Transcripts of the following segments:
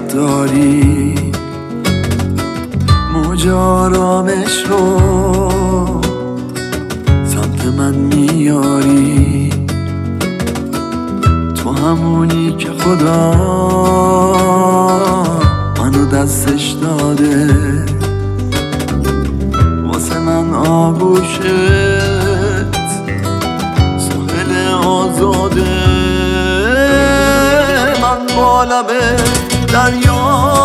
داری، موج آرامش رو سمت من میاری. تو همونی که خدا منو دستش داده، واسه من آغوشت ساحل آزاده. من با لب دریا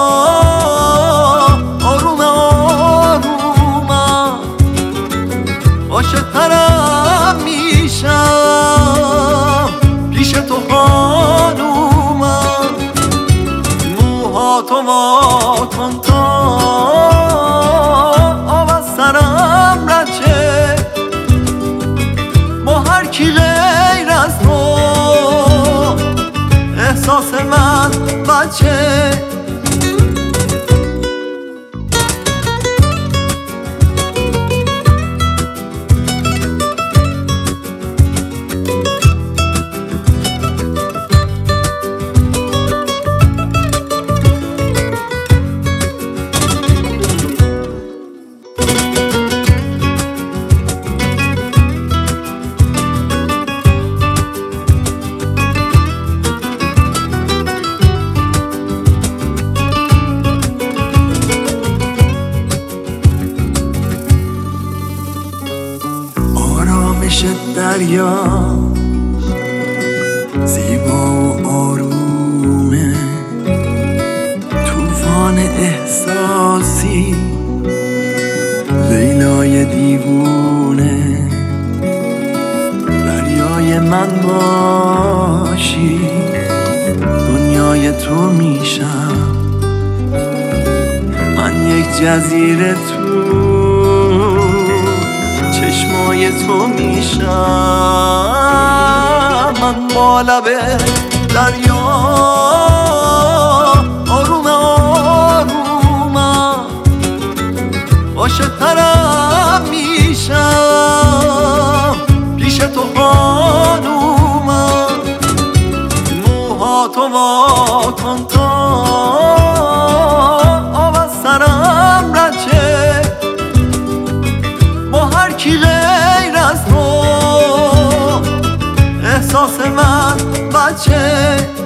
آروم آرومم، عاشق‌ترم میشم پیش تو خانومم. موهاتو وا کن تا آب از سرم رچه، با هر کی غیر از تو احساس من بچه. آرامش دریا زیبا و آرومه، طوفان احساسی لیلای دیوونه. دریای من باشی دنیای تو میشم، من یک جزیره تو چشمای تو میشم. من با لب دریا آروم آرومم، عاشق‌ترم میشم پیش تو خانومم. موهاتو وا کن تا آب از سرم رچه، با هر کی غیر از تو احساس من بچه.